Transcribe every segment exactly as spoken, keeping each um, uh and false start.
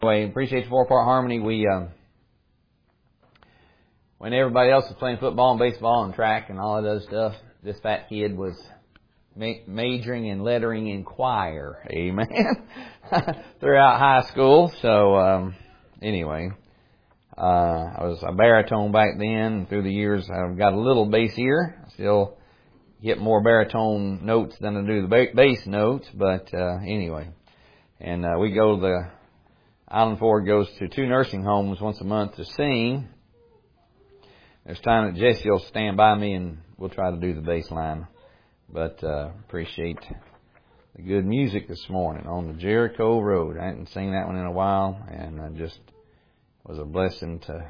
Anyway, appreciate the four-part harmony. We, um, when everybody else was playing football and baseball and track and all of those stuff, this fat kid was ma- majoring in lettering in choir. Amen. Throughout high school. So, um, anyway, uh, I was a baritone back then. Through the years, I've got a little bass ear. I still get more baritone notes than I do the ba- bass notes. But, uh, anyway. And, uh, we go to the Island Ford goes to two nursing homes once a month to sing. There's time that Jesse will stand by me and we'll try to do the bass line. But uh, appreciate the good music this morning on the Jericho Road. I hadn't seen that one in a while, and it just was a blessing to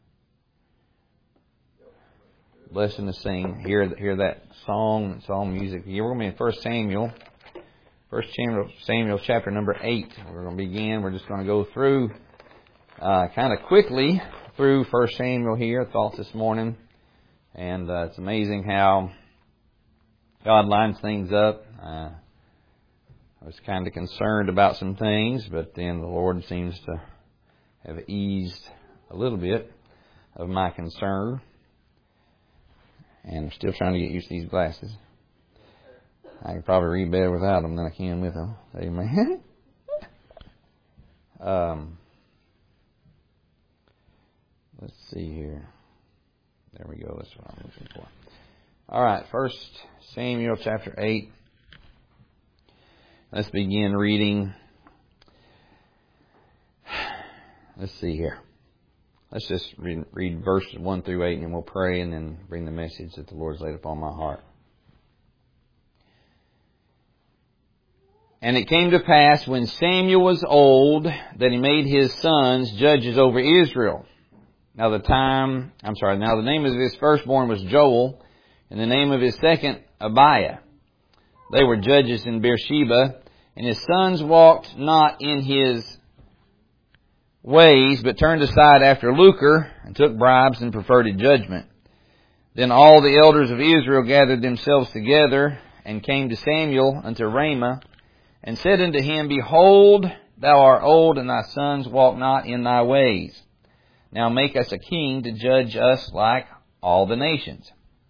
blessing to sing. Hear hear that song, song music. Here we're going to be in First Samuel. First Samuel chapter number eight. We're going to begin. We're just going to go through uh, kind of quickly through First Samuel here. Thoughts this morning. And uh, it's amazing how God lines things up. Uh, I was kind of concerned about some things, but then the Lord seems to have eased a little bit of my concern. And I'm still trying to get used to these glasses. I can probably read better without them than I can with them. Amen. um, let's see here. There we go. That's what I'm looking for. All right. First Samuel chapter eight. Let's begin reading. Let's see here. Let's just read, read verses one through eight, and then we'll pray and then bring the message that the Lord's laid upon my heart. And it came to pass when Samuel was old that he made his sons judges over Israel. Now the time, I'm sorry, now the name of his firstborn was Joel, and the name of his second, Abiah. They were judges in Beersheba, and his sons walked not in his ways, but turned aside after lucre, and took bribes and perverted judgment. Then all the elders of Israel gathered themselves together, and came to Samuel unto Ramah, and said unto him, Behold, thou art old, and thy sons walk not in thy ways. Now make us a king to judge us like all the nations.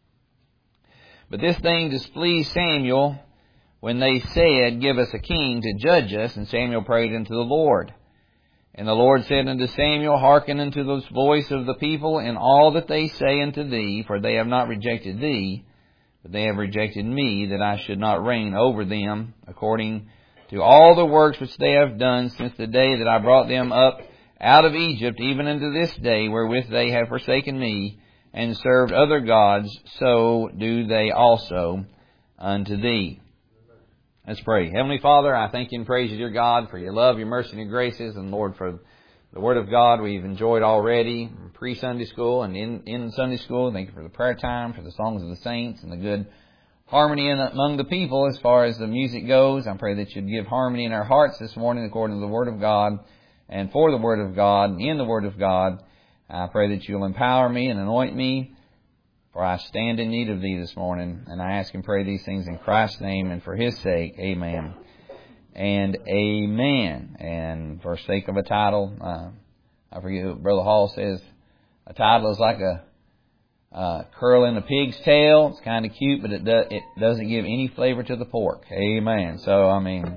But this thing displeased Samuel when they said, Give us a king to judge us. And Samuel prayed unto the Lord. And the Lord said unto Samuel, Hearken unto the voice of the people in all that they say unto thee, for they have not rejected thee, but they have rejected me, that I should not reign over them, according to all the works which they have done since the day that I brought them up out of Egypt, even unto this day, wherewith they have forsaken me, and served other gods, so do they also unto thee. Let's pray. Heavenly Father, I thank you and praise you, dear God, for your love, your mercy, and your graces, and Lord, for the Word of God we've enjoyed already, pre-Sunday school and in, in Sunday school. Thank you for the prayer time, for the songs of the saints, and the good harmony in, among the people as far as the music goes. I pray that you'd give harmony in our hearts this morning according to the Word of God, and for the Word of God, and in the Word of God. I pray that you'll empower me and anoint me, for I stand in need of thee this morning. And I ask and pray these things in Christ's name and for his sake. Amen and amen. And for sake of a title, uh, I forget what Brother Hall says, a title is like a uh, curl in a pig's tail. It's kind of cute, but it, do, it doesn't give any flavor to the pork. Amen. So, I mean,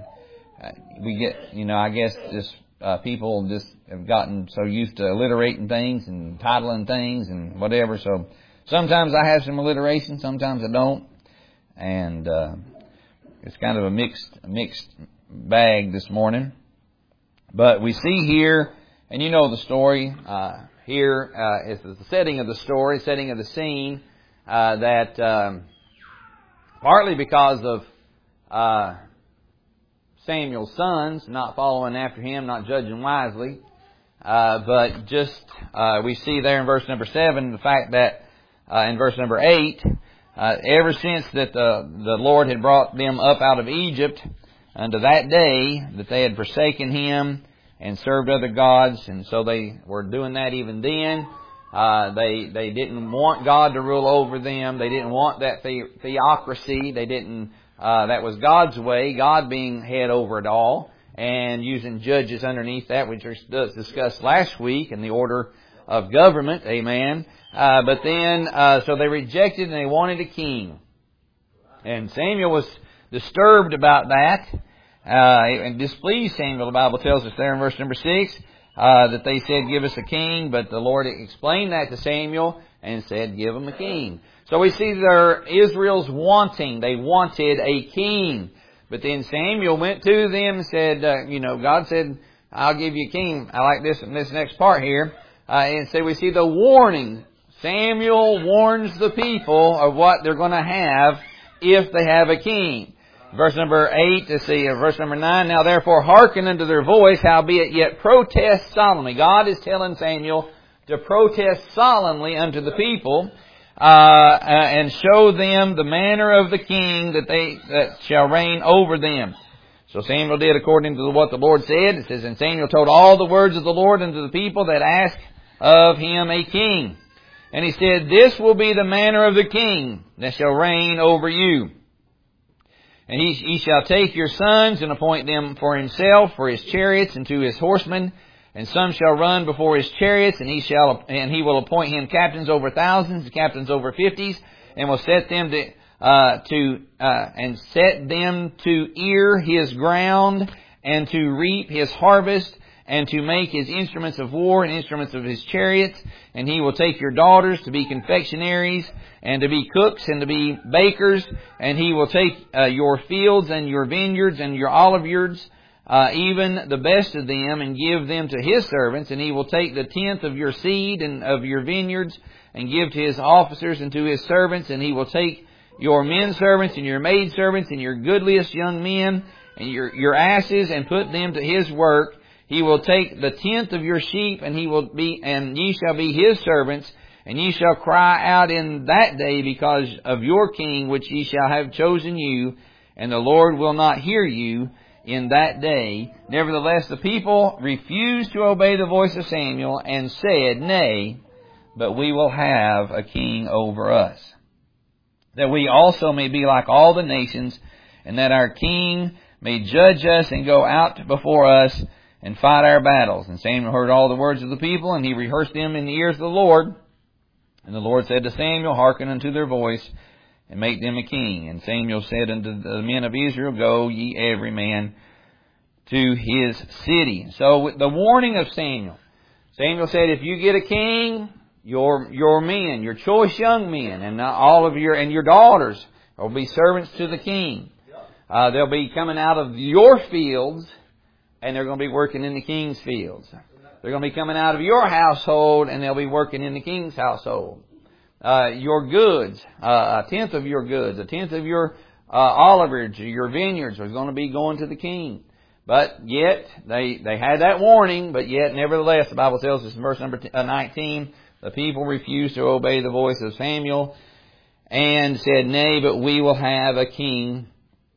we get, you know, I guess just uh, people just have gotten so used to alliterating things and titling things and whatever. So sometimes I have some alliteration, sometimes I don't. And uh, it's kind of a mixed, mixed bag this morning. But we see here, and you know the story, uh, here uh, is the setting of the story, setting of the scene, uh, that um, partly because of uh, Samuel's sons not following after him, not judging wisely, uh, but just uh, we see there in verse number seven the fact that uh, in verse number eight, uh, ever since that the, the Lord had brought them up out of Egypt unto that day that they had forsaken him and served other gods, and so they were doing that even then. Uh, they they didn't want God to rule over them. They didn't want that the, theocracy. They didn't. Uh, that was God's way, God being head over it all. and using judges underneath that, which was discussed last week in the order of government. Amen. Uh, but then, uh, so they rejected and they wanted a king. And Samuel was disturbed about that, uh, and displeased Samuel. The Bible tells us there in verse number six, uh, that they said, give us a king, but the Lord explained that to Samuel and said, give them a king. So we see there Israel's wanting. They wanted a king. But then Samuel went to them and said, uh, you know, God said, I'll give you a king. I like this this next part here. Uh, and so we see the warning. Samuel warns the people of what they're going to have if they have a king. Verse number eight, let's see, verse number nine. Now therefore hearken unto their voice, howbeit yet protest solemnly. God is telling Samuel to protest solemnly unto the people, uh, uh, and show them the manner of the king that they that shall reign over them. So Samuel did according to what the Lord said. It says, and Samuel told all the words of the Lord unto the people that asked of him a king. And he said, this will be the manner of the king that shall reign over you. And he, he shall take your sons and appoint them for himself, for his chariots, and to his horsemen. And some shall run before his chariots, and he shall and he will appoint him captains over thousands, captains over fifties, and will set them to uh, to uh, and set them to ear his ground, and to reap his harvest, and to make his instruments of war and instruments of his chariots. And he will take your daughters to be confectionaries, and to be cooks, and to be bakers. And he will take uh, your fields and your vineyards and your oliveyards, uh, even the best of them, and give them to his servants. And he will take the tenth of your seed and of your vineyards, and give to his officers and to his servants. And he will take your men servants and your maid servants and your goodliest young men and your, your asses, and put them to his work. He will take the tenth of your sheep, and he will be, and ye shall be his servants, and ye shall cry out in that day because of your king, which ye shall have chosen you, and the Lord will not hear you in that day. Nevertheless, the people refused to obey the voice of Samuel, and said, Nay, but we will have a king over us, that we also may be like all the nations, and that our king may judge us and go out before us and fight our battles. And Samuel heard all the words of the people, and he rehearsed them in the ears of the Lord. And the Lord said to Samuel, hearken unto their voice, and make them a king. And Samuel said unto the men of Israel, go ye every man to his city. So the warning of Samuel. Samuel said, if you get a king, your your men, your choice young men, and all of your and your daughters will be servants to the king. Uh, they'll be coming out of your fields, and they're going to be working in the king's fields. They're going to be coming out of your household, and they'll be working in the king's household. Uh, your goods, uh, a tenth of your goods, a tenth of your uh, oliveyards, your vineyards are going to be going to the king. But yet, they, they had that warning, but yet, nevertheless, the Bible tells us in verse number nineteen, the people refused to obey the voice of Samuel, and said, Nay, but we will have a king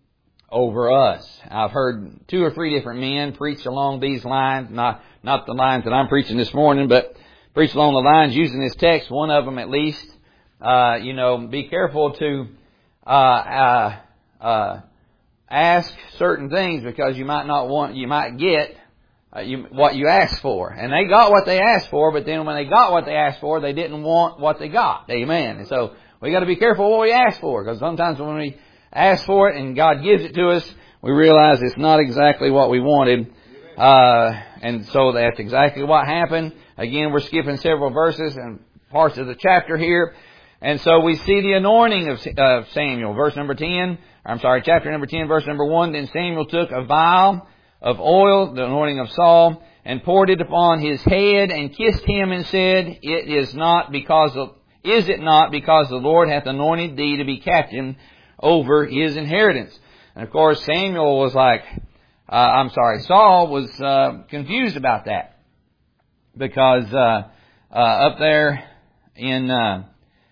over us. I've heard two or three different men preach along these lines, not not the lines that I'm preaching this morning, but preach along the lines using this text. One of them, at least, uh, you know, be careful to uh, uh, uh, ask certain things, because you might not want, you might get uh, you, what you asked for. And they got what they asked for, but then when they got what they asked for, they didn't want what they got. Amen. And so we got to be careful what we ask for, because sometimes when we ask for it and God gives it to us, we realize it's not exactly what we wanted. Uh, and so that's exactly what happened. Again, we're skipping several verses and parts of the chapter here. And so we see the anointing of uh, Samuel. Verse number ten, I'm sorry, chapter number ten, verse number one. Then Samuel took a vial of oil, the anointing of Saul, and poured it upon his head, and kissed him, and said, It is not because of, is it not because the Lord hath anointed thee to be captain over his inheritance? And of course, Samuel was like, uh, I'm sorry, Saul was uh, confused about that, because uh, uh, up there in uh,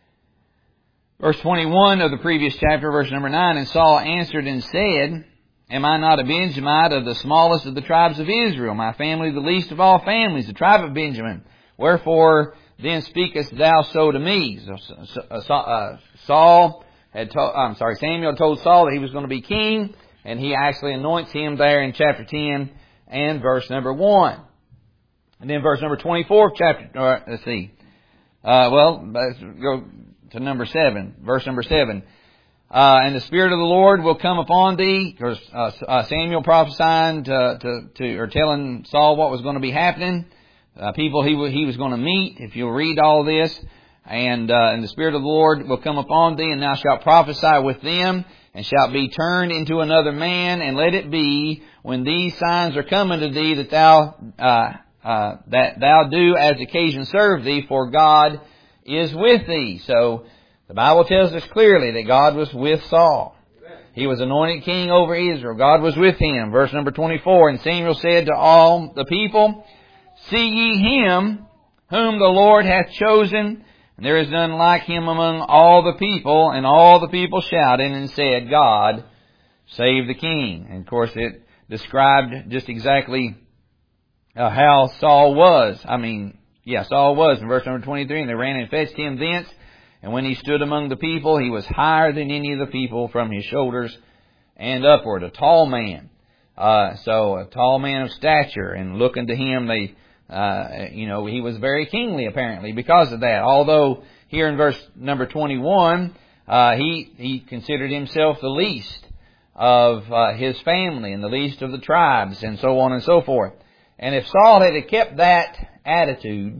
verse twenty-one of the previous chapter, verse number nine, and Saul answered and said, Am I not a Benjamite of the smallest of the tribes of Israel, my family the least of all families, the tribe of Benjamin? Wherefore then speakest thou so to me? So, uh, Saul had told, I'm sorry, Samuel told Saul that he was going to be king, and he actually anoints him there in chapter ten and verse number one. And then verse number twenty-four, chapter, uh, let's see. Uh, well, let's go to number seven, verse number seven. Uh, and the Spirit of the Lord will come upon thee, because uh, uh, Samuel prophesying to, to, to, or telling Saul what was going to be happening, uh, people he, w- he was going to meet, if you'll read all this. And, uh, and the Spirit of the Lord will come upon thee, and thou shalt prophesy with them, and shalt be turned into another man, and let it be, when these signs are coming to thee, that thou, uh, uh, that thou do as occasion serve thee, for God is with thee. So, the Bible tells us clearly that God was with Saul. He was anointed king over Israel. God was with him. Verse number twenty-four, and Samuel said to all the people, see ye him whom the Lord hath chosen, and there is none like him among all the people. And all the people shouted and said, God save the king. And of course it described just exactly uh, how Saul was. I mean, yeah, Saul was in verse number twenty-three, and they ran and fetched him thence. And when he stood among the people, he was higher than any of the people from his shoulders and upward. A tall man. Uh, so a tall man of stature. And looking to him, they, uh, you know, he was very kingly apparently because of that. Although here in verse number twenty-one, uh, he, he considered himself the least of uh, his family and the least of the tribes and so on and so forth. And if Saul had kept that attitude,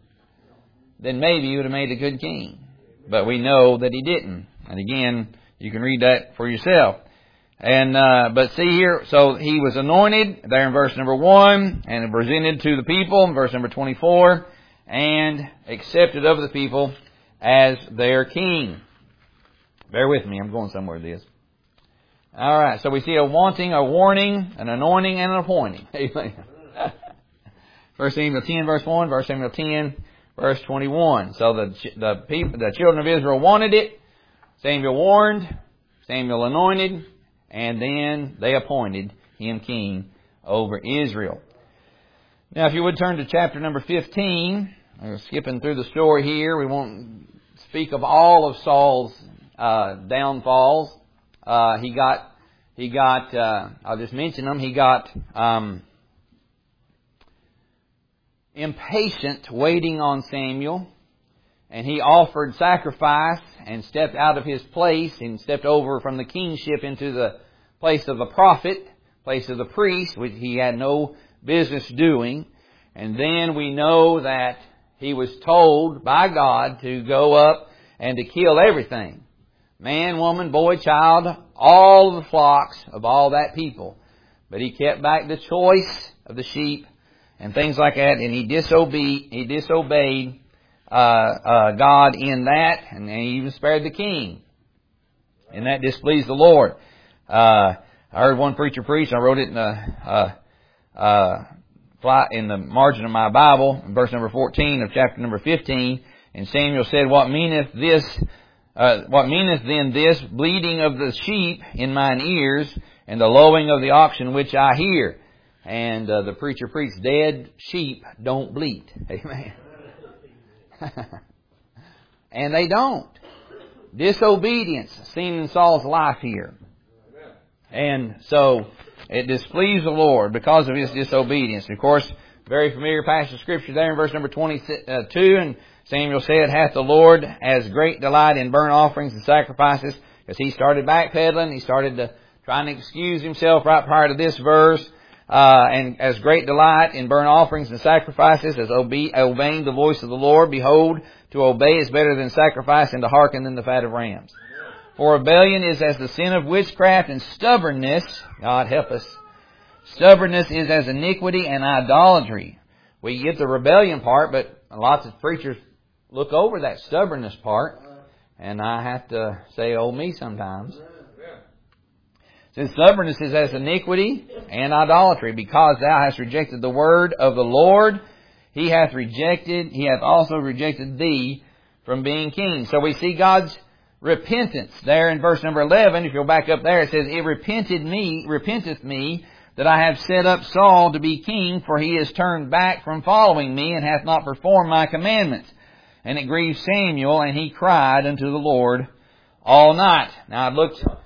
then maybe he would have made a good king. But we know that he didn't. And again, you can read that for yourself. And, uh, but see here, so he was anointed there in verse number one, and presented to the people in verse number twenty-four, and accepted of the people as their king. Bear with me, I'm going somewhere with this. Alright, so we see a wanting, a warning, an anointing, and an appointing. Amen. First Samuel ten, verse one, First Samuel ten, verse twenty-one. So the the people, the children of Israel wanted it. Samuel warned. Samuel anointed, and then they appointed him king over Israel. Now, if you would turn to chapter number fifteen, we're skipping through the story here. We won't speak of all of Saul's uh, downfalls. Uh, he got, he got. Uh, I'll just mention them. He got. Um, impatient waiting on Samuel, and he offered sacrifice and stepped out of his place and stepped over from the kingship into the place of the prophet, place of the priest, which he had no business doing. And then we know that he was told by God to go up and to kill everything. Man, woman, boy, child, all the flocks of all that people. But he kept back the choice of the sheep and things like that, and he disobeyed, he disobeyed uh, uh, God in that, and he even spared the king. And that displeased the Lord. Uh, I heard one preacher preach, I wrote it in the, uh, uh, fly, in the margin of my Bible, in verse number fourteen of chapter number fifteen, and Samuel said, What meaneth this, uh, what meaneth then this bleating of the sheep in mine ears, and the lowing of the oxen which I hear? And uh, the preacher preached, dead sheep don't bleat. Amen. And they don't. Disobedience seen in Saul's life here. And so it displeased the Lord because of his disobedience. Of course, very familiar passage of Scripture there in verse number twenty-two. And Samuel said, Hath the Lord as great delight in burnt offerings and sacrifices? Because he started backpedaling. He started to trying to excuse himself right prior to this verse. Uh, and as great delight in burnt offerings and sacrifices as obe- obeying the voice of the Lord. Behold, to obey is better than sacrifice, and to hearken than the fat of rams. For rebellion is as the sin of witchcraft, and stubbornness, God help us, stubbornness is as iniquity and idolatry. We get the rebellion part, but lots of preachers look over that stubbornness part, and I have to say, oh me sometimes. Since stubbornness is as iniquity and idolatry, because thou hast rejected the word of the Lord, he hath rejected, he hath also rejected thee from being king. So we see God's repentance there in verse number eleven. If you'll back up there, it says, It repented me, repenteth me, that I have set up Saul to be king, for he has turned back from following me, and hath not performed my commandments. And it grieved Samuel, and he cried unto the Lord all night. Now I looked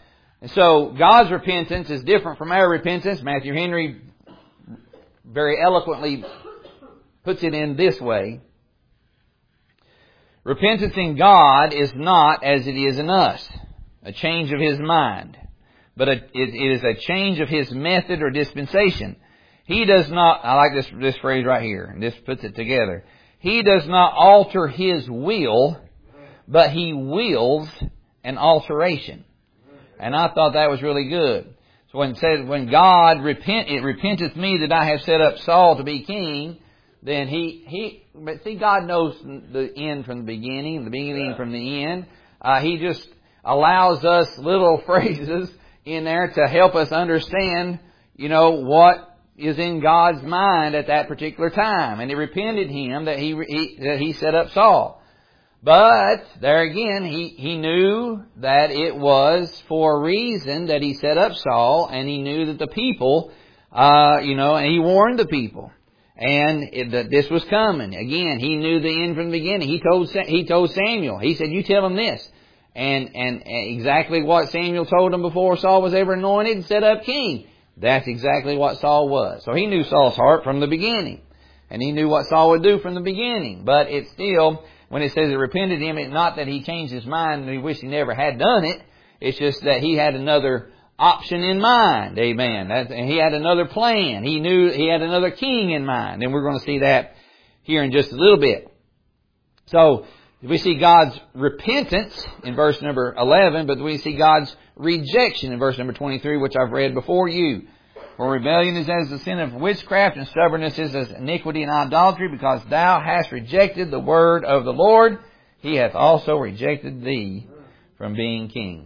And so God's repentance is different from our repentance. Matthew Henry very eloquently puts it in this way. Repentance in God is not as it is in us, a change of His mind, but a, it, it is a change of His method or dispensation. He does not, I like this, this phrase right here, and this puts it together. He does not alter His will, but He wills an alteration. And I thought that was really good. So when it says, when God repent, it repenteth me that I have set up Saul to be king, then he, he, but see, God knows the end from the beginning, the beginning from the end. Uh, he just allows us little phrases in there to help us understand, you know, what is in God's mind at that particular time. And it repented him that he, he that he set up Saul. But, there again, he, he knew that it was for a reason that he set up Saul, and he knew that the people, uh, you know, and he warned the people. And it, that this was coming. Again, he knew the end from the beginning. He told, he told Samuel, he said, you tell him this. And, and exactly what Samuel told him before Saul was ever anointed and set up king. That's exactly what Saul was. So he knew Saul's heart from the beginning. And he knew what Saul would do from the beginning. But it's still, when it says it repented him, it's not that he changed his mind and he wished he never had done it. It's just that he had another option in mind. Amen. That, and he had another plan. He knew he had another king in mind. And we're going to see that here in just a little bit. So, we see God's repentance in verse number eleven, but we see God's rejection in verse number twenty-three, which I've read before you. For rebellion is as the sin of witchcraft, and stubbornness is as iniquity and idolatry, because thou hast rejected the word of the Lord. He hath also rejected thee from being king.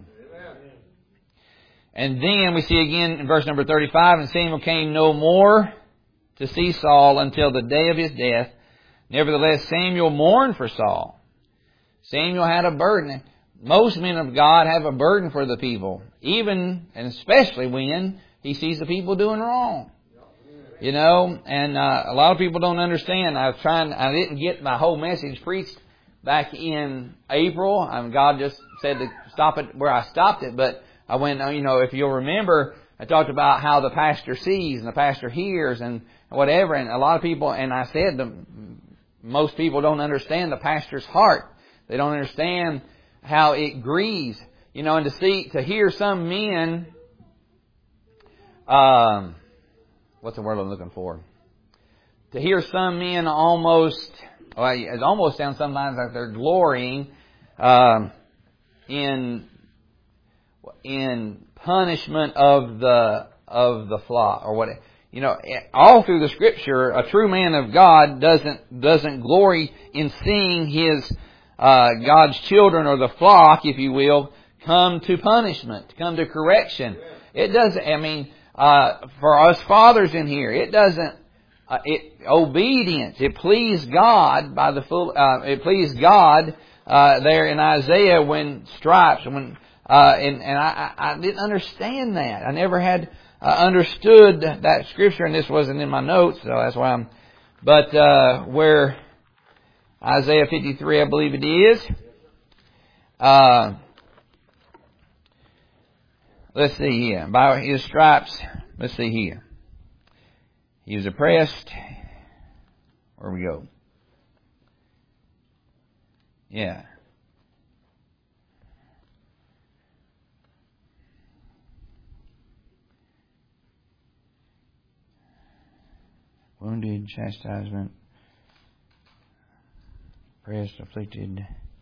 And then we see again in verse number thirty-five, and Samuel came no more to see Saul until the day of his death. Nevertheless, Samuel mourned for Saul. Samuel had a burden. Most men of God have a burden for the people, even and especially when he sees the people doing wrong. You know, and uh, a lot of people don't understand. I was trying, I didn't get my whole message preached back in April. I mean, God just said to stop it where I stopped it. But I went, you know, if you'll remember, I talked about how the pastor sees and the pastor hears and whatever. And a lot of people, and I said, the, most people don't understand the pastor's heart. They don't understand how it grieves, you know, and to see, to hear some men, um, what's the word I'm looking for? To hear some men almost, well, it almost sounds sometimes like they're glorying, um, in, in punishment of the, of the flock, or what, you know, all through the Scripture, a true man of God doesn't, doesn't glory in seeing his Uh, God's children, or the flock, if you will, come to punishment, come to correction. It doesn't, I mean, uh, for us fathers in here, it doesn't, uh, it, obedience, it pleased God by the full, uh, it pleased God, uh, there in Isaiah when stripes, when, uh, and, and I, I didn't understand that. I never had uh, understood that Scripture, and this wasn't in my notes, so that's why I'm, but, uh, where, Isaiah fifty-three, I believe it is. Uh, let's see here. By his stripes, let's see here. He was oppressed. Where we go? Yeah. Wounded, chastisement. Oppressed, afflicted.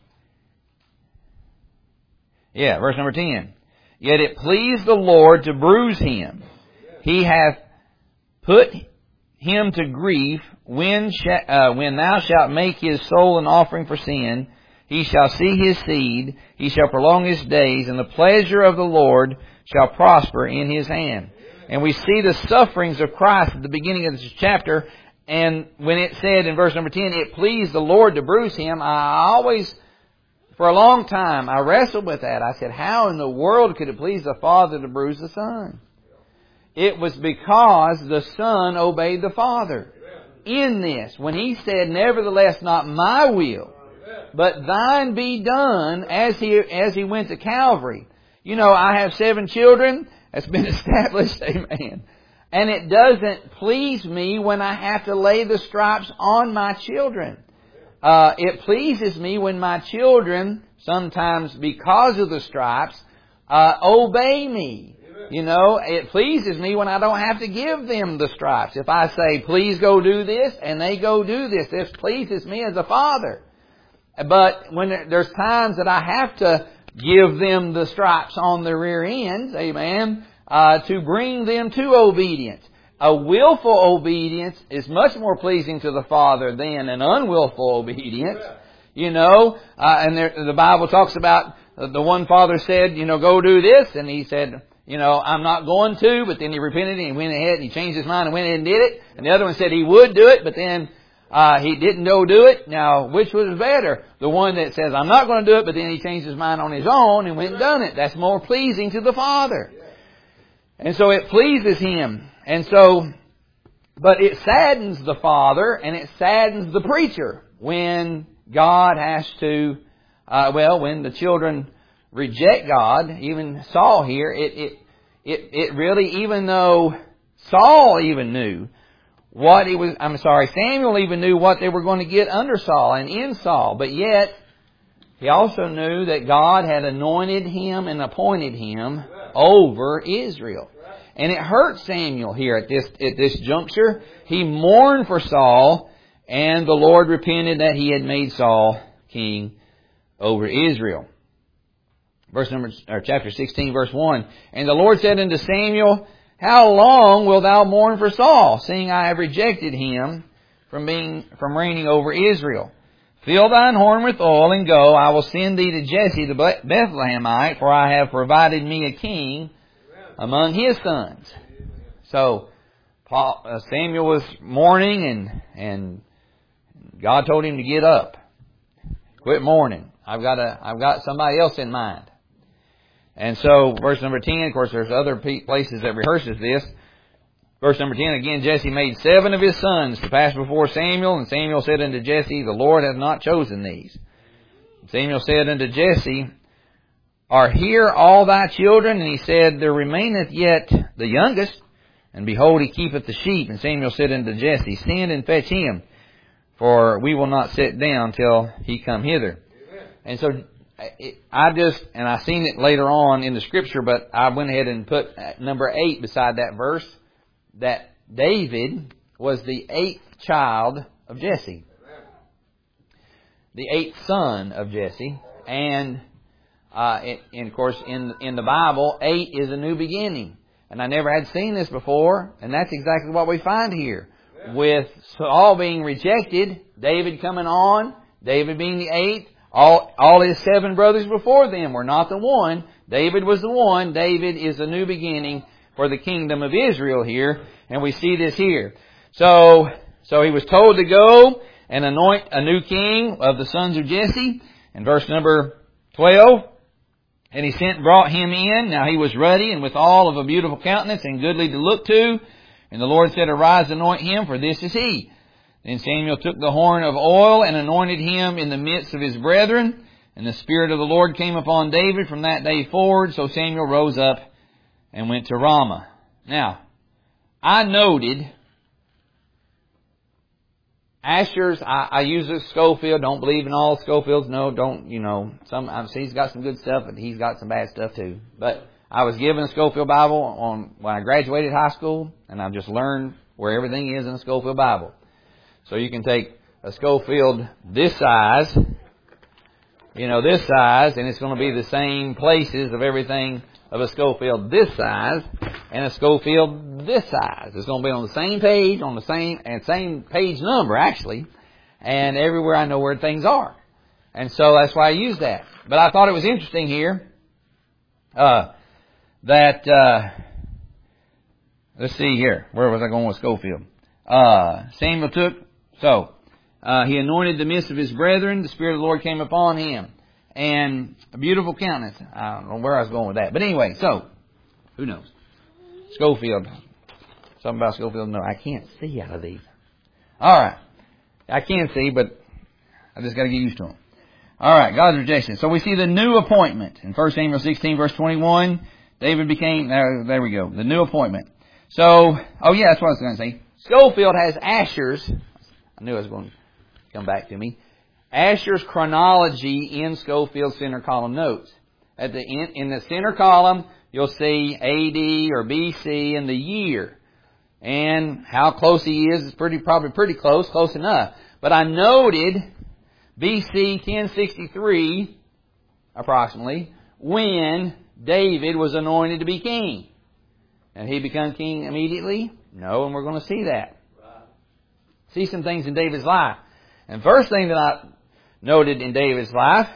Yeah, verse number ten. Yet it pleased the Lord to bruise him. He hath put him to grief. When, sh- uh, when thou shalt make his soul an offering for sin, he shall see his seed. He shall prolong his days, and the pleasure of the Lord shall prosper in his hand. And we see the sufferings of Christ at the beginning of this chapter. And when it said in verse number ten, it pleased the Lord to bruise him, I always, for a long time, I wrestled with that. I said, how in the world could it please the Father to bruise the Son? It was because the Son obeyed the Father in this. When He said, nevertheless, not my will, but thine be done, as He, as He went to Calvary. You know, I have seven children. That's been established. Amen. And it doesn't please me when I have to lay the stripes on my children. Uh, it pleases me when my children, sometimes because of the stripes, uh, obey me. You know, it pleases me when I don't have to give them the stripes. If I say, please go do this, and they go do this, this pleases me as a father. But when there's times that I have to give them the stripes on their rear ends, amen, uh, to bring them to obedience. A willful obedience is much more pleasing to the Father than an unwillful obedience. You know, uh, and there, the Bible talks about uh, the one father said, you know, go do this, and he said, you know, I'm not going to, but then he repented and he went ahead and he changed his mind and went ahead and did it. And the other one said he would do it, but then uh, he didn't go do it. Now, which was better? The one that says, I'm not going to do it, but then he changed his mind on his own and went and done it. That's more pleasing to the Father. And so it pleases Him. And so, but it saddens the father and it saddens the preacher when God has to, uh, well, when the children reject God, even Saul here, it, it, it, it really, even though Saul even knew what he was, I'm sorry, Samuel even knew what they were going to get under Saul and in Saul, but yet he also knew that God had anointed him and appointed him over Israel. And it hurt Samuel here at this at this juncture. He mourned for Saul, and the Lord repented that He had made Saul king over Israel. Verse number, or chapter sixteen, verse one. And the Lord said unto Samuel, How long wilt thou mourn for Saul, seeing I have rejected him from being from reigning over Israel? Fill thine horn with oil and go. I will send thee to Jesse the Bethlehemite, for I have provided me a king among his sons. So Paul, uh, Samuel was mourning, and and God told him to get up, quit mourning. I've got a I've got somebody else in mind. And so verse number ten. Of course, there's other places that rehearses this. Verse number ten again. Jesse made seven of his sons to pass before Samuel, and Samuel said unto Jesse, The Lord hath not chosen these. Samuel said unto Jesse, Are here all thy children? And he said, There remaineth yet the youngest, and behold, he keepeth the sheep. And Samuel said unto Jesse, Send and fetch him, for we will not sit down till he come hither. Amen. And so I just, and I seen it later on in the Scripture, but I went ahead and put number eight beside that verse, that David was the eighth child of Jesse. Amen. The eighth son of Jesse. And Uh, and, and of course, in in the Bible, eight is a new beginning. And I never had seen this before, and that's exactly what we find here. Yeah. With Saul being rejected, David coming on, David being the eighth, all all his seven brothers before them were not the one. David was the one. David is a new beginning for the kingdom of Israel here, and we see this here. So, so he was told to go and anoint a new king of the sons of Jesse. In verse number twelve. And he sent and brought him in. Now he was ruddy and withal of a beautiful countenance and goodly to look to. And the Lord said, Arise, anoint him, for this is he. Then Samuel took the horn of oil and anointed him in the midst of his brethren. And the Spirit of the Lord came upon David from that day forward. So Samuel rose up and went to Ramah. Now, I noted Asher's, I, I use a Scofield. Don't believe in all Scofields. No, don't, you know, some, I've seen he's got some good stuff, but he's got some bad stuff too. But I was given a Scofield Bible on when I graduated high school, and I've just learned where everything is in a Scofield Bible. So you can take a Scofield this size, you know, this size, and it's going to be the same places of everything of a Scofield this size and a Scofield this size. It's going to be on the same page, on the same and same page number actually, and everywhere I know where things are. And so that's why I use that. But I thought it was interesting here uh, that uh, let's see here. Where was I going with Scofield? Uh, Samuel took so uh, he anointed the midst of his brethren. The Spirit of the Lord came upon him. And a beautiful countenance. I don't know where I was going with that. But anyway, so, who knows? Scofield. Something about Scofield. No, I can't see out of these. All right. I can see, but I just got to get used to them. All right, God's rejection. So we see the new appointment. In First Samuel sixteen, verse twenty-one, David became, there, there we go, the new appointment. So, oh yeah, that's what I was going to say. Schofield has Asher's, I knew it was going to come back to me, Asher's chronology in Schofield's center column notes. At the in, in the center column, you'll see A D or B C and the year. And how close he is is pretty probably pretty close, close enough. But I noted B C ten sixty-three, approximately, when David was anointed to be king. And he become king immediately? No, and we're going to see that. See some things in David's life. And first thing that I noted in David's life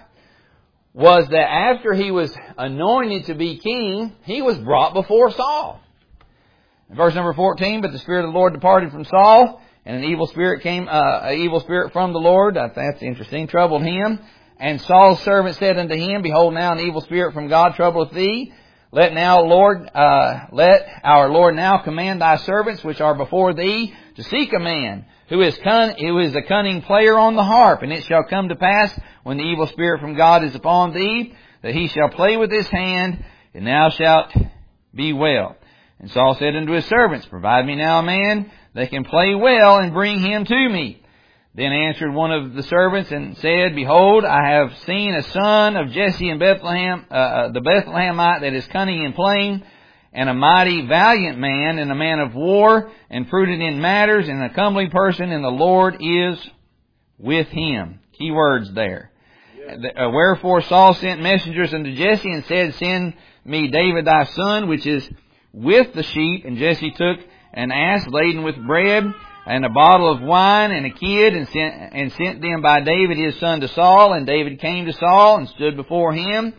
was that after he was anointed to be king, he was brought before Saul. In verse number fourteen, but the Spirit of the Lord departed from Saul, and an evil spirit came, uh, an evil spirit from the Lord, that's interesting, troubled him. And Saul's servant said unto him, Behold, now an evil spirit from God troubleth thee. Let now, Lord, uh, let our Lord now command thy servants which are before thee to seek a man who is cun- who is a cunning player on the harp. And it shall come to pass, when the evil spirit from God is upon thee, that he shall play with his hand, and thou shalt be well. And Saul said unto his servants, Provide me now a man that can play well, and bring him to me. Then answered one of the servants and said, Behold, I have seen a son of Jesse in Bethlehem, uh, the Bethlehemite, that is cunning in playing, and a mighty valiant man, and a man of war, and prudent in matters, and a comely person, and the Lord is with him. Key words there. Yeah. Uh, Wherefore Saul sent messengers unto Jesse, and said, Send me David thy son, which is with the sheep. And Jesse took an ass laden with bread, and a bottle of wine, and a kid, and sent, and sent them by David his son to Saul. And David came to Saul, and stood before him.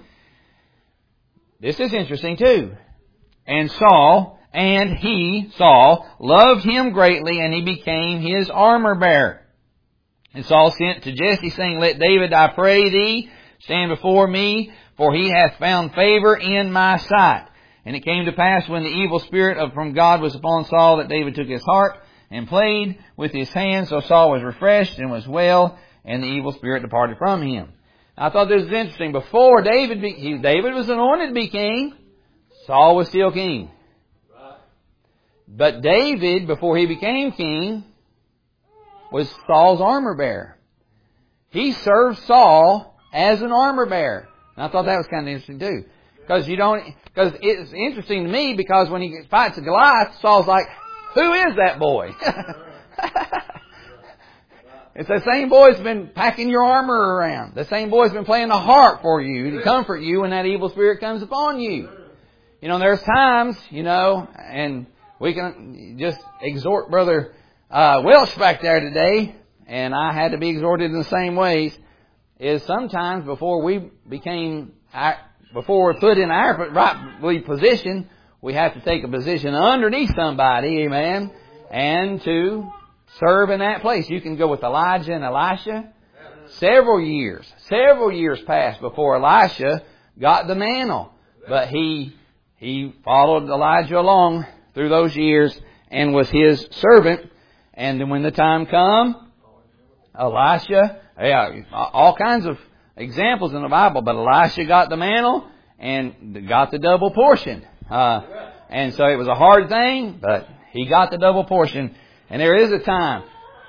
This is interesting too. And Saul, and he, Saul, loved him greatly, and he became his armor bearer. And Saul sent to Jesse, saying, Let David, I pray thee, stand before me, for he hath found favor in my sight. And it came to pass, when the evil spirit of from God was upon Saul, that David took his harp and played with his hands. So Saul was refreshed and was well, and the evil spirit departed from him. I thought this was interesting. Before David, be, he, David was anointed to be king, Saul was still king. But David, before he became king, was Saul's armor bearer. He served Saul as an armor bearer. And I thought that was kind of interesting too. Because you don't, because it's interesting to me, because when he fights a Goliath, Saul's like, who is that boy? It's the same boy that's been packing your armor around. The same boy that's been playing the harp for you to comfort you when that evil spirit comes upon you. You know, there's times, you know, and we can just exhort Brother uh, Welch back there today, and I had to be exhorted in the same ways, is sometimes before we became, before we're put in our right position, we have to take a position underneath somebody, amen, and to serve in that place. You can go with Elijah and Elisha. Several years, several years passed before Elisha got the mantle. But he he followed Elijah along through those years and was his servant. And then when the time come, Elisha, yeah, all kinds of examples in the Bible, but Elisha got the mantle and got the double portion. Uh, and so it was a hard thing, but he got the double portion. And there is a time,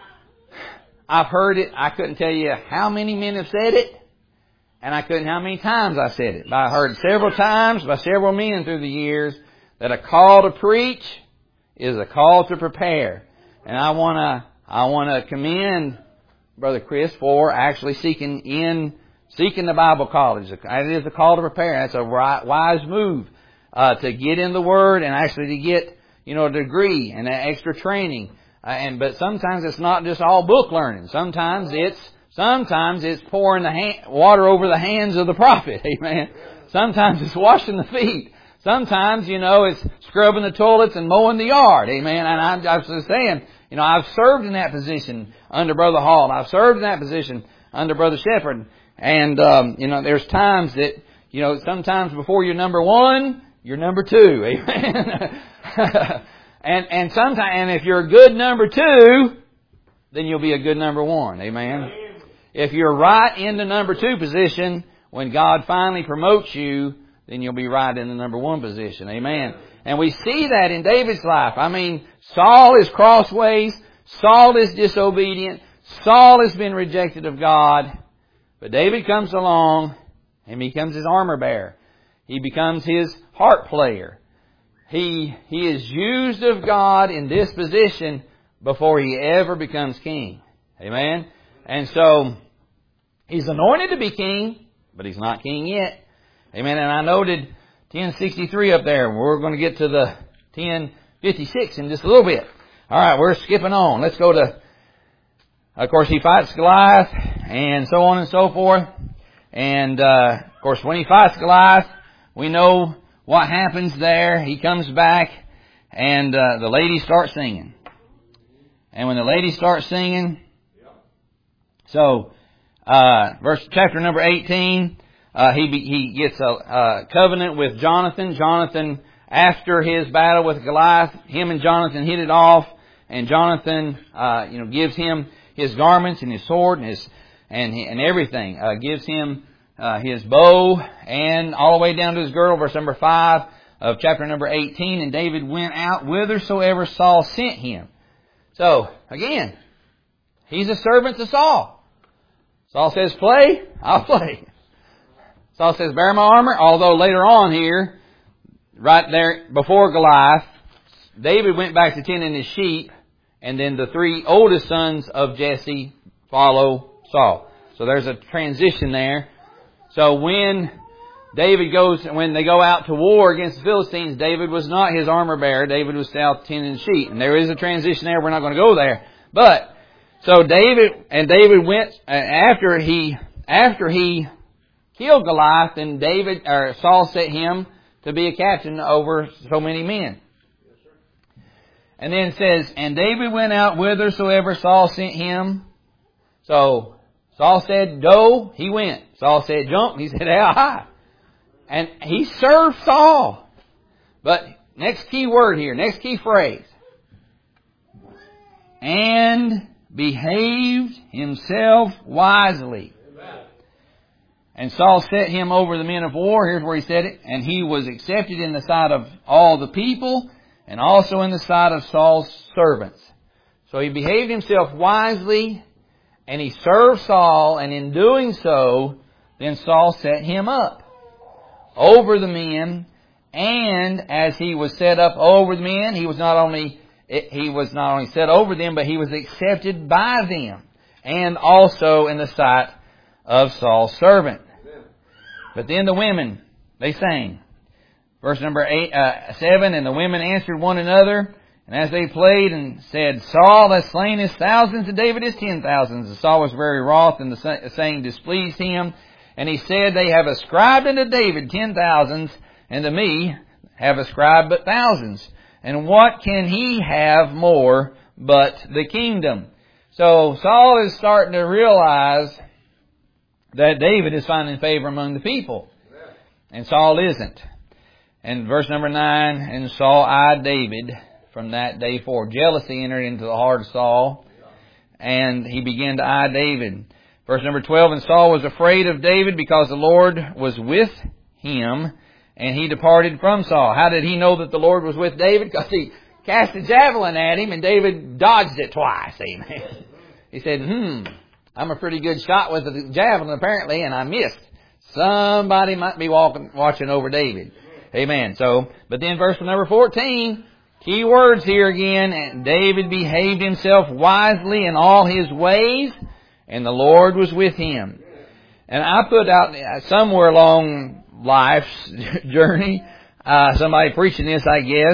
I've heard it, I couldn't tell you how many men have said it, and I couldn't how many times I said it. But I heard several times by several men through the years that a call to preach is a call to prepare. And I want to I want to commend Brother Chris for actually seeking in seeking the Bible college. It is a call to prepare. That's a wise move uh, to get in the Word and actually to get, you know, a degree and that extra training. Uh, and but sometimes it's not just all book learning. Sometimes it's sometimes it's pouring the hand, water over the hands of the prophet. Amen. Sometimes it's washing the feet. Sometimes, you know, it's scrubbing the toilets and mowing the yard. Amen. And I, I was just saying, you know, I've served in that position under Brother Hall. And I've served in that position under Brother Shepherd. And, um, you know, there's times that, you know, sometimes before you're number one, you're number two. Amen. and, and sometimes, and if you're a good number two, then you'll be a good number one. Amen. if you're right in the number two position, when God finally promotes you, then you'll be right in the number one position. Amen. And we see that in David's life. I mean, Saul is crossways. Saul is disobedient. Saul has been rejected of God. But David comes along and becomes his armor bearer. He becomes his harp player. He, he is used of God in this position before he ever becomes king. Amen. And so, he's anointed to be king, but he's not king yet. Amen. And I noted ten sixty-three up there. We're going to get to the ten fifty-six in just a little bit. All right, we're skipping on. Let's go to, of course, he fights Goliath and so on and so forth. And, uh, of course, when he fights Goliath, we know what happens there. He comes back and uh, the ladies start singing. And when the ladies start singing, so, uh, verse, chapter number eighteen, uh, he, be, he gets a, a covenant with Jonathan. Jonathan, after his battle with Goliath, him and Jonathan hit it off, and Jonathan, uh, you know, gives him his garments and his sword and his, and, and everything, uh, gives him, uh, his bow and all the way down to his girdle, verse number five of chapter number eighteen, and David went out whithersoever Saul sent him. So, again, he's a servant to Saul. Saul says, play, I'll play. Saul says, bear my armor. Although later on here, right there before Goliath, David went back to tending his sheep, and then the three oldest sons of Jesse follow Saul. So there's a transition there. So when David goes, when they go out to war against the Philistines, David was not his armor bearer. David was out tending the sheep. And there is a transition there. We're not going to go there. But, so David, and David went, after he, after he killed Goliath, and David, or Saul set him to be a captain over so many men. And then it says, and David went out whithersoever Saul sent him. So, Saul said, go, he went. Saul said, jump, he said, how high? And he served Saul. But, next key word here, next key phrase. And behaved himself wisely. Amen. And Saul set him over the men of war. Here's where he said it. And he was accepted in the sight of all the people, and also in the sight of Saul's servants. So he behaved himself wisely, and he served Saul, and in doing so, then Saul set him up over the men. And as he was set up over the men, he was not only he was not only set over them, but he was accepted by them, and also in the sight of Saul's servant. But then the women, they sang. Verse number eight, uh, seven, and the women answered one another, and as they played and said, Saul hath slain his thousands, and David his ten thousands. And Saul was very wroth, and the saying displeased him. And he said, they have ascribed unto David ten thousands, and to me have ascribed but thousands. And what can he have more but the kingdom? So Saul is starting to realize that David is finding favor among the people. And Saul isn't. And verse number nine, and Saul eyed David from that day forth. Jealousy entered into the heart of Saul, and he began to eye David. Verse number twelve, and Saul was afraid of David because the Lord was with him, and he departed from Saul. How did he know that the Lord was with David? Because he cast a javelin at him, and David dodged it twice. Amen. He said, hmm, I'm a pretty good shot with the javelin apparently, and I missed. Somebody might be walking, watching over David. Amen. So, but then verse number fourteen, key words here again. And David behaved himself wisely in all his ways, and the Lord was with him. And I put out somewhere along life's journey, uh, somebody preaching this, I guess.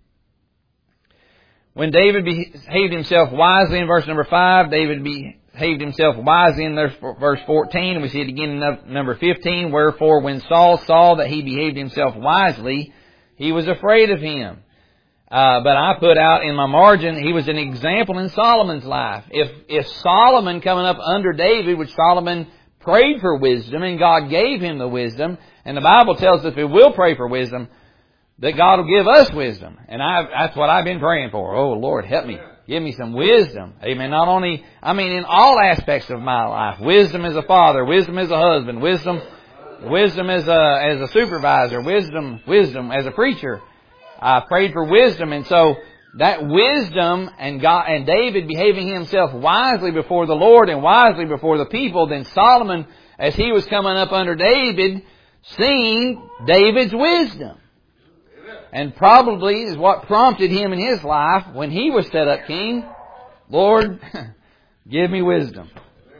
When David behaved himself wisely in verse number five, David behaved himself wisely in verse fourteen, and we see it again in number fifteen. Wherefore, when Saul saw that he behaved himself wisely, he was afraid of him. Uh, but I put out in my margin, he was an example in Solomon's life. If if Solomon coming up under David, which Solomon prayed for wisdom, and God gave him the wisdom, and the Bible tells us if we will pray for wisdom, that God will give us wisdom. And I, that's what I've been praying for. Oh, Lord, help me. Give me some wisdom. Amen. Not only, I mean, in all aspects of my life. Wisdom as a father, wisdom as a husband, wisdom, wisdom as a, as a supervisor, wisdom, wisdom as a preacher. I prayed for wisdom, and so that wisdom and God and David behaving himself wisely before the Lord and wisely before the people, then Solomon, as he was coming up under David, seen David's wisdom. And probably is what prompted him in his life when he was set up king. Lord, give me wisdom.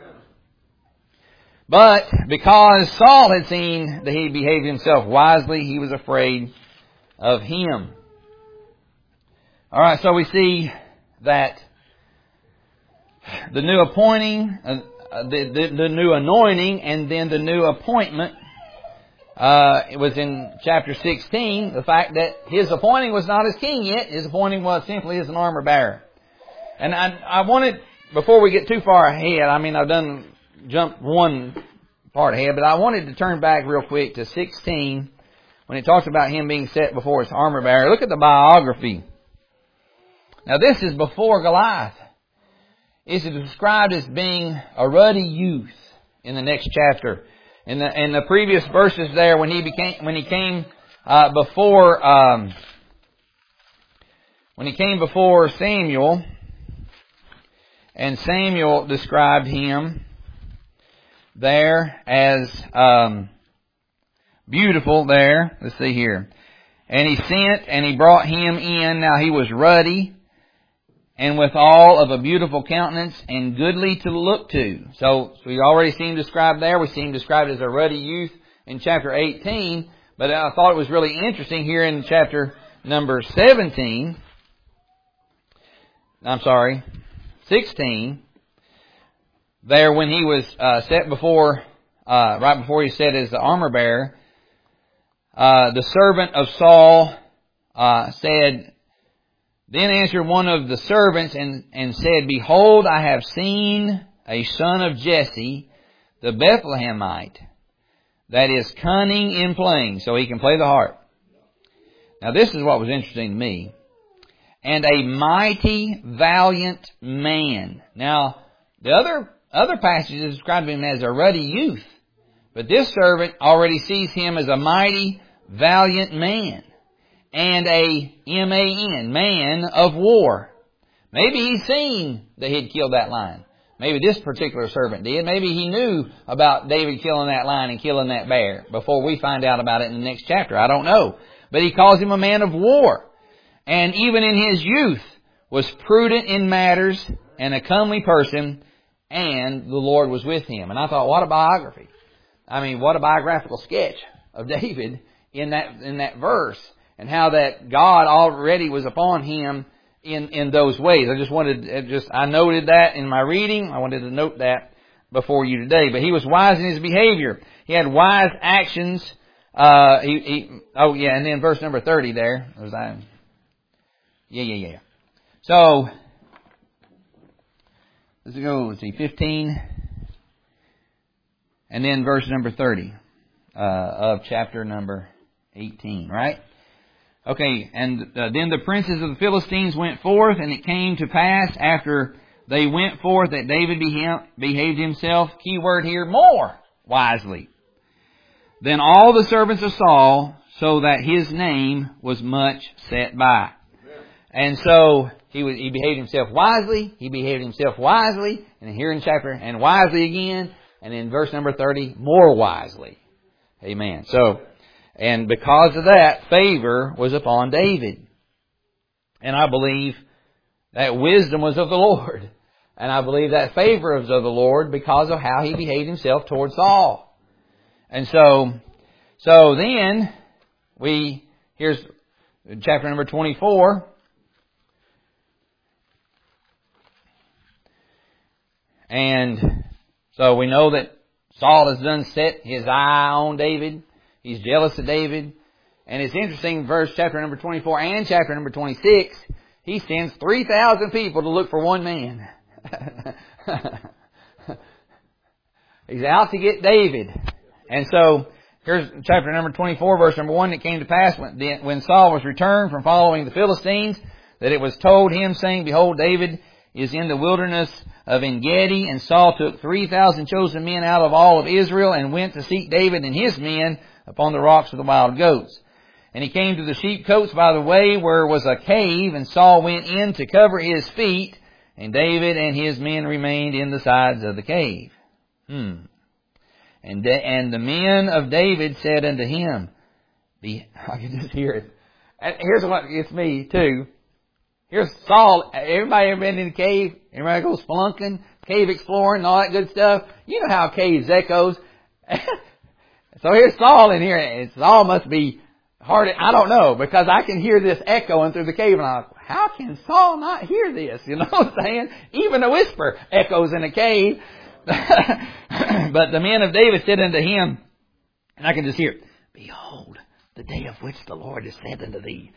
But because Saul had seen that he behaved himself wisely, he was afraid of him. All right, so we see that the new appointing, uh, the, the, the new anointing, and then the new appointment. Uh, it was in chapter sixteen, the fact that his appointing was not as king yet. His appointing was simply as an armor bearer. And I, I wanted, before we get too far ahead, I mean, I've done, jumped one part ahead, but I wanted to turn back real quick to sixteen, when it talks about him being set before his armor bearer. Look at the biography. Now this is before Goliath. It's described as being a ruddy youth in the next chapter. In the in the previous verses there, when he became when he came uh, before um, when he came before Samuel, and Samuel described him there as um, beautiful. There, let's see here, and he sent and he brought him in. Now he was ruddy, and withal of a beautiful countenance, and goodly to look to. So, so we already see him described there. We see him described as a ruddy youth in chapter eighteen. But I thought it was really interesting here in chapter number seventeen. I'm sorry, sixteen. There when he was uh, set before, uh, right before he set as the armor bearer, uh, the servant of Saul uh, said, Then answered one of the servants and, and said, Behold, I have seen a son of Jesse, the Bethlehemite, that is cunning in playing, so he can play the harp. Now this is what was interesting to me. And a mighty, valiant man. Now, the other, other passages describe him as a ruddy youth. But this servant already sees him as a mighty, valiant man. And a M A N, man of war. Maybe he's seen that he'd killed that lion. Maybe this particular servant did. Maybe he knew about David killing that lion and killing that bear before we find out about it in the next chapter. I don't know. But he calls him a man of war. And even in his youth was prudent in matters and a comely person, and the Lord was with him. And I thought, what a biography. I mean, what a biographical sketch of David in that in that verse. And how that God already was upon him in, in those ways. I just wanted, just I noted that in my reading. I wanted to note that before you today. But he was wise in his behavior. He had wise actions. Uh, he, he, oh yeah, and then verse number thirty there. Was I? Yeah, yeah, yeah. So let's go. Let's see, fifteen, and then verse number thirty uh, of chapter number eighteen. Right. Okay, and uh, then the princes of the Philistines went forth, and it came to pass after they went forth that David behaved himself, key word here, more wisely than all the servants of Saul, so that his name was much set by. And so he was, he behaved himself wisely, he behaved himself wisely, and here in chapter, and wisely again, and in verse number thirty, more wisely. Amen. So, and because of that, favor was upon David. And I believe that wisdom was of the Lord. And I believe that favor was of the Lord because of how he behaved himself towards Saul. And so, so then, we, here's chapter number twenty-four. And so we know that Saul has done set his eye on David. He's jealous of David. And it's interesting, verse chapter number twenty-four and chapter number twenty-six, he sends three thousand people to look for one man. He's out to get David. And so, here's chapter number twenty-four, verse number one. It came to pass when, when Saul was returned from following the Philistines, that it was told him, saying, Behold, David is in the wilderness of En-gedi. And Saul took three thousand chosen men out of all of Israel, and went to seek David and his men upon the rocks of the wild goats. And he came to the sheepcotes by the way, where was a cave, and Saul went in to cover his feet, and David and his men remained in the sides of the cave. Hmm. And da- and the men of David said unto him, Be, I can just hear it. And here's what gets me too. Here's Saul. Everybody ever been in a cave? Everybody goes spelunking, cave exploring, and all that good stuff. You know how caves echoes. So here's Saul in here, and Saul must be hard. I don't know, because I can hear this echoing through the cave, and I'm like, how can Saul not hear this? You know what I'm saying? Even a whisper echoes in a cave. But the men of David said unto him, and I can just hear it, Behold, the day of which the Lord has said unto thee.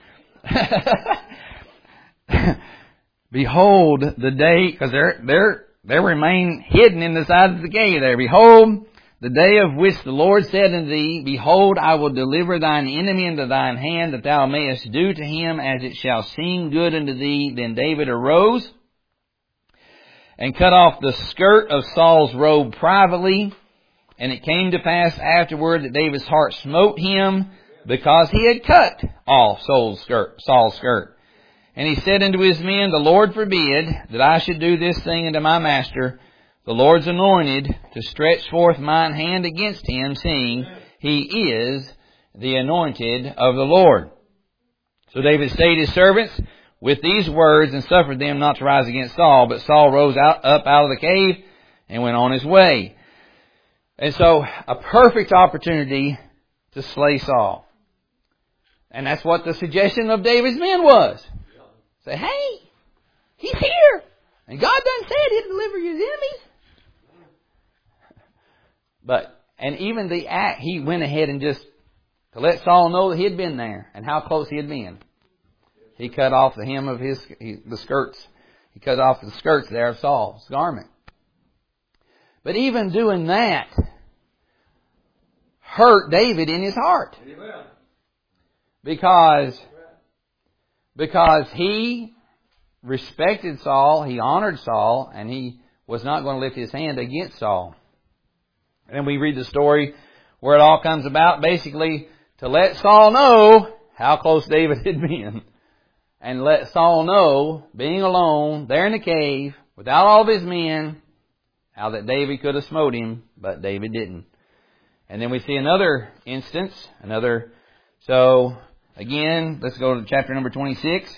Behold, the day, because they're, they're, they remain hidden in the sides of the cave there. Behold, the day of which the Lord said unto thee, Behold, I will deliver thine enemy into thine hand, that thou mayest do to him as it shall seem good unto thee. Then David arose and cut off the skirt of Saul's robe privately. And it came to pass afterward that David's heart smote him, because he had cut off Saul's skirt. Saul's skirt. And he said unto his men, The Lord forbid that I should do this thing unto my master, the Lord's anointed, to stretch forth mine hand against him, seeing he is the anointed of the Lord. So David stayed his servants with these words, and suffered them not to rise against Saul. But Saul rose out, up out of the cave and went on his way. And so, a perfect opportunity to slay Saul. And that's what the suggestion of David's men was. Say, hey, he's here. And God done said he'd deliver his enemies. But, and even the act, he went ahead and just, to let Saul know that he had been there and how close he had been. He cut off the hem of his, the skirts. He cut off the skirts there of Saul's garment. But even doing that hurt David in his heart. Because, because he respected Saul, he honored Saul, and he was not going to lift his hand against Saul. And we read the story where it all comes about, basically to let Saul know how close David had been. And let Saul know, being alone, there in the cave, without all of his men, how that David could have smote him, but David didn't. And then we see another instance, another, so again, let's go to chapter number twenty-six.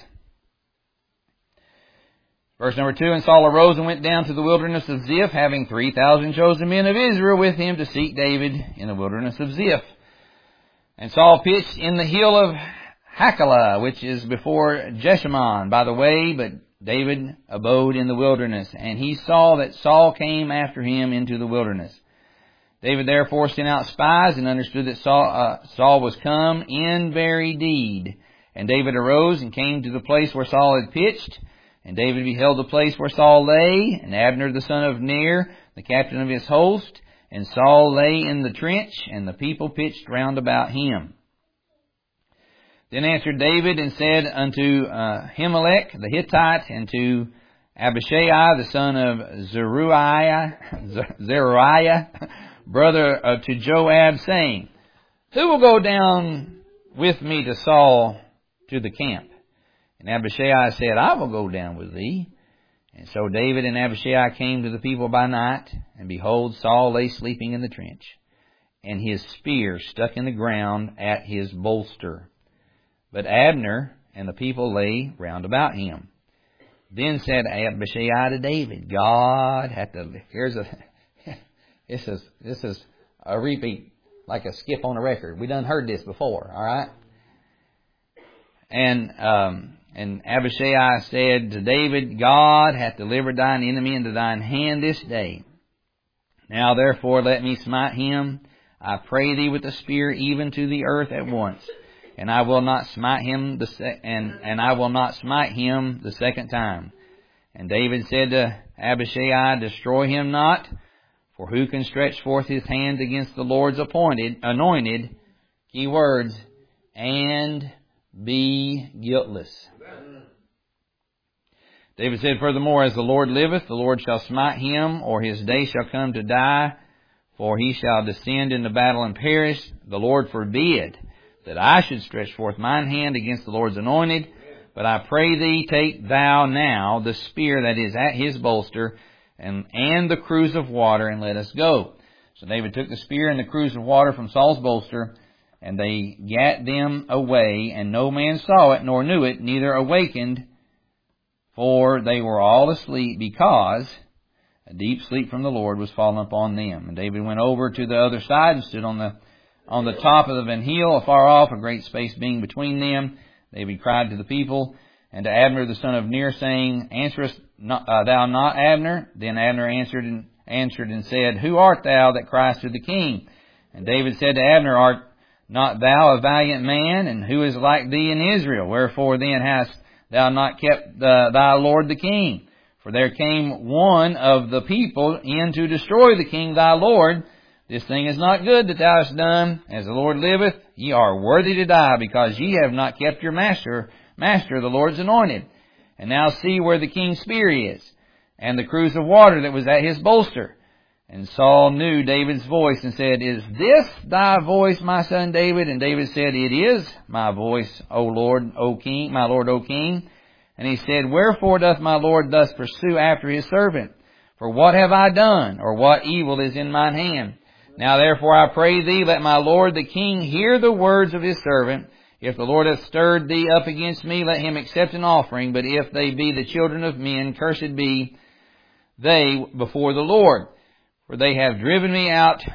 Verse number two, And Saul arose and went down to the wilderness of Ziph, having three thousand chosen men of Israel with him to seek David in the wilderness of Ziph. And Saul pitched in the hill of Hachilah, which is before Jeshimon, by the way, but David abode in the wilderness. And he saw that Saul came after him into the wilderness. David therefore sent out spies, and understood that Saul, uh, Saul was come in very deed. And David arose and came to the place where Saul had pitched. And David beheld the place where Saul lay, and Abner the son of Ner, the captain of his host. And Saul lay in the trench, and the people pitched round about him. Then answered David and said unto uh, Ahimelech the Hittite, and to Abishai the son of Zeruiah, Zeruiah brother uh, to Joab, saying, Who will go down with me to Saul to the camp? And Abishai said, I will go down with thee. And so David and Abishai came to the people by night, and behold, Saul lay sleeping in the trench, and his spear stuck in the ground at his bolster. But Abner and the people lay round about him. Then said Abishai to David, God hath to, here's a, this is, this is a repeat, like a skip on a record. We done heard this before, alright? And, um, and Abishai said to David, God hath delivered thine enemy into thine hand this day. Now therefore let me smite him, I pray thee, with the spear even to the earth at once. And I will not smite him the se- and, and I will not smite him the second time. And David said to Abishai, Destroy him not, for who can stretch forth his hand against the Lord's appointed, anointed, key words, and be guiltless. David said, furthermore, as the Lord liveth, the Lord shall smite him, or his day shall come to die, for he shall descend into battle and perish. The Lord forbid that I should stretch forth mine hand against the Lord's anointed. But I pray thee, take thou now the spear that is at his bolster, and, and the cruse of water, and let us go. So David took the spear and the cruse of water from Saul's bolster, and they gat them away, and no man saw it, nor knew it, neither awakened, for they were all asleep, because a deep sleep from the Lord was fallen upon them. And David went over to the other side and stood on the on the top of the Van Hill, afar off, a great space being between them. David cried to the people and to Abner the son of Ner, saying, Answerest not, uh, thou not, Abner? Then Abner answered and answered and said, Who art thou that criest to the king? And David said to Abner, Art not thou a valiant man? And who is like thee in Israel? Wherefore then hast thou not kept the, thy lord the king? For there came one of the people in to destroy the king thy lord. This thing is not good that thou hast done. As the Lord liveth, ye are worthy to die, because ye have not kept your master, master the Lord's anointed. And now see where the king's spear is, and the cruse of water that was at his bolster. And Saul knew David's voice, and said, Is this thy voice, my son David? And David said, It is my voice, O Lord, O King, my Lord, O King. And he said, Wherefore doth my Lord thus pursue after his servant? For what have I done, or what evil is in mine hand? Now therefore I pray thee, let my Lord the king hear the words of his servant. If the Lord hath stirred thee up against me, let him accept an offering. But if they be the children of men, cursed be they before the Lord. For they have driven me out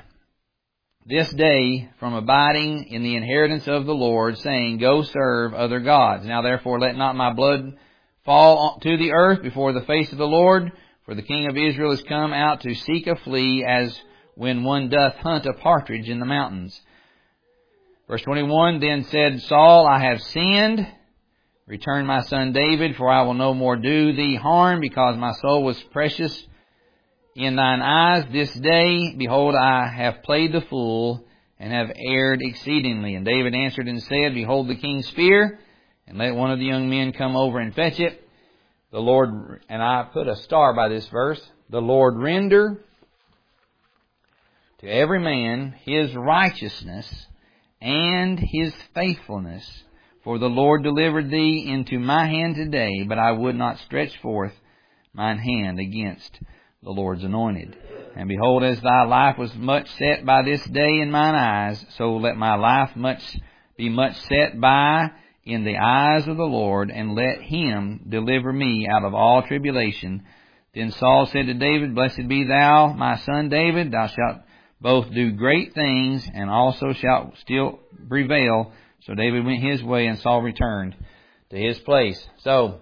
this day from abiding in the inheritance of the Lord, saying, Go serve other gods. Now therefore let not my blood fall to the earth before the face of the Lord. For the king of Israel is come out to seek a flea, as when one doth hunt a partridge in the mountains. Verse twenty-one, Then said Saul, I have sinned. Return my son David, for I will no more do thee harm, because my soul was precious in thine eyes this day. Behold, I have played the fool, and have erred exceedingly. And David answered and said, Behold the king's spear, and let one of the young men come over and fetch it. The Lord, and I put a star by this verse, the Lord render to every man his righteousness and his faithfulness. For the Lord delivered thee into my hand today, but I would not stretch forth mine hand against the Lord's anointed. And behold, as thy life was much set by this day in mine eyes, so let my life much be much set by in the eyes of the Lord, and let him deliver me out of all tribulation. Then Saul said to David, Blessed be thou, my son David, thou shalt both do great things, and also shalt still prevail. So David went his way, and Saul returned to his place. So,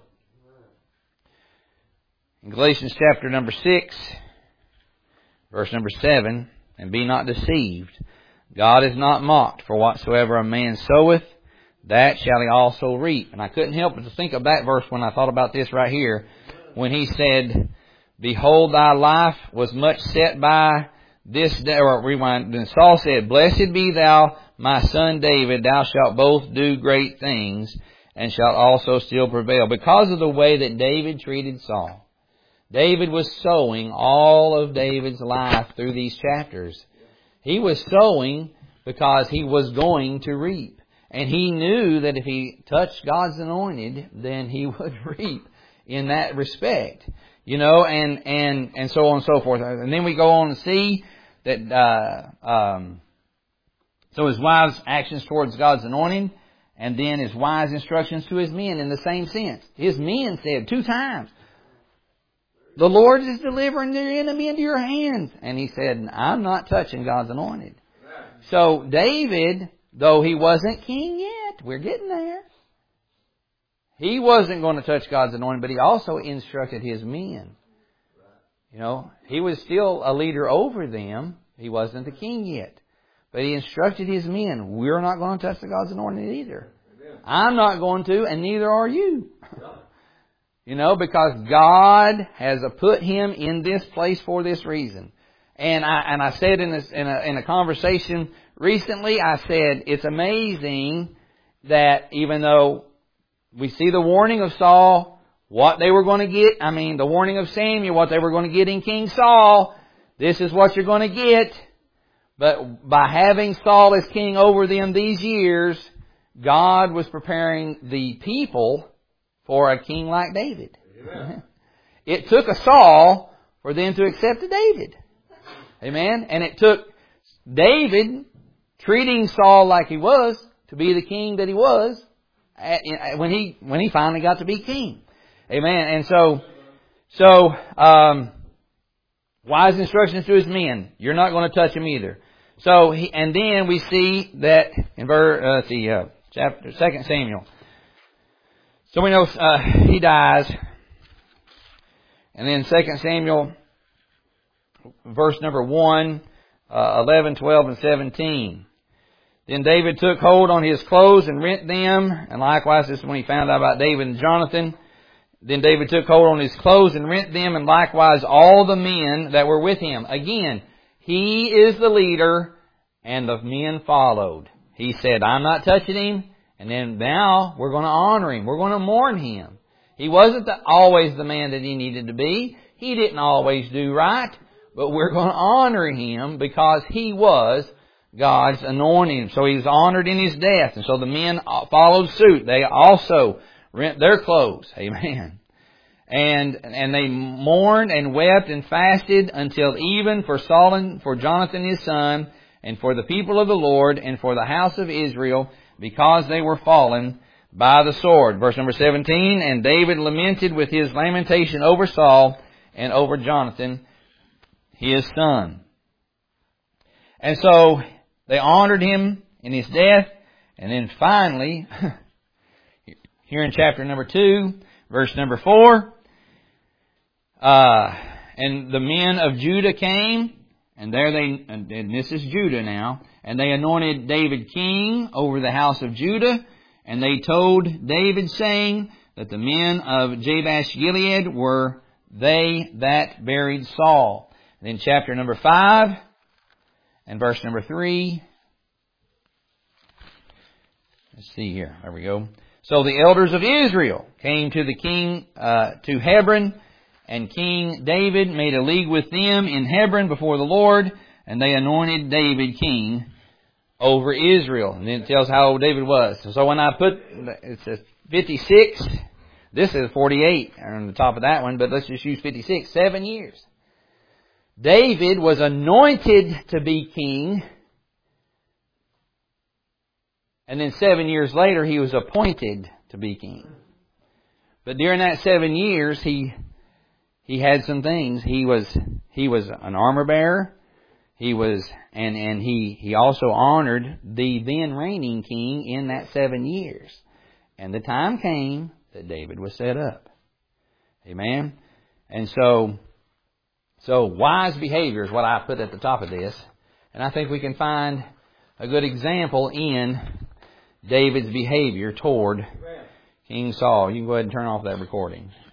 in Galatians chapter number six, verse number seven, And be not deceived, God is not mocked, for whatsoever a man soweth, that shall he also reap. And I couldn't help but to think of that verse when I thought about this right here, when he said, Behold, thy life was much set by this day, or rewind, then Saul said, Blessed be thou, my son David, thou shalt both do great things, and shalt also still prevail. Because of the way that David treated Saul. David was sowing all of David's life through these chapters. He was sowing because he was going to reap. And he knew that if he touched God's anointed, then he would reap in that respect. You know, and, and, and so on and so forth. And then we go on to see that, uh, um, so his wise actions towards God's anointing, and then his wise instructions to his men in the same sense. His men said two times, The Lord is delivering their enemy into your hands. And he said, I'm not touching God's anointed. So David, though he wasn't king yet, we're getting there. He wasn't going to touch God's anointed, but he also instructed his men. You know, he was still a leader over them. He wasn't the king yet. But he instructed his men, we're not going to touch the God's anointed either. I'm not going to, and neither are you. You know, because God has put him in this place for this reason. And I and I said in this in a in a conversation recently, I said it's amazing that even though we see the warning of Saul, what they were going to get. I mean, the warning of Samuel, what they were going to get in King Saul. This is what you're going to get. But by having Saul as king over them these years, God was preparing the people for a king like David. Amen. It took a Saul for them to accept a David. Amen. And it took David treating Saul like he was to be the king that he was when he when he finally got to be king. Amen. And so, so um, wise instructions to his men. You're not going to touch him either. So, he, and then we see that in verse, uh, let's see, uh, chapter Second Samuel. So we know uh, he dies, and then Second Samuel, verse number one, uh, eleven, twelve, and seventeen. Then David took hold on his clothes and rent them, and likewise this is when he found out about David and Jonathan. Then David took hold on his clothes and rent them, and likewise all the men that were with him. Again, he is the leader, and the men followed. He said, I'm not touching him, and then now we're going to honor him. We're going to mourn him. He wasn't the, always the man that he needed to be. He didn't always do right, but we're going to honor him because he was God's anointing. So he was honored in his death, and so the men followed suit. They also rent their clothes. Amen. And and they mourned and wept and fasted until even for Saul and for Jonathan his son, and for the people of the Lord, and for the house of Israel, because they were fallen by the sword. Verse number seventeen, and David lamented with his lamentation over Saul and over Jonathan his son. And so they honored him in his death, and then finally, here in chapter number two, verse number four, Uh, and the men of Judah came, and there they, and this is Judah now, and they anointed David king over the house of Judah, and they told David, saying that the men of Jabesh Gilead were they that buried Saul. And then chapter number five, and verse number three. Let's see here. There we go. So the elders of Israel came to the king, uh, to Hebron, and King David made a league with them in Hebron before the Lord, and they anointed David king over Israel. And then it tells how old David was. So when I put, it says fifty-six, this is forty-eight on the top of that one, but let's just use fifty-six, seven years. David was anointed to be king, and then seven years later he was appointed to be king. But during that seven years, he He had some things. He was he was an armor bearer. He was and and he he also honored the then reigning king in that seven years. And the time came that David was set up. Amen. And so so wise behavior is what I put at the top of this. And I think we can find a good example in David's behavior toward King Saul. You can go ahead and turn off that recording.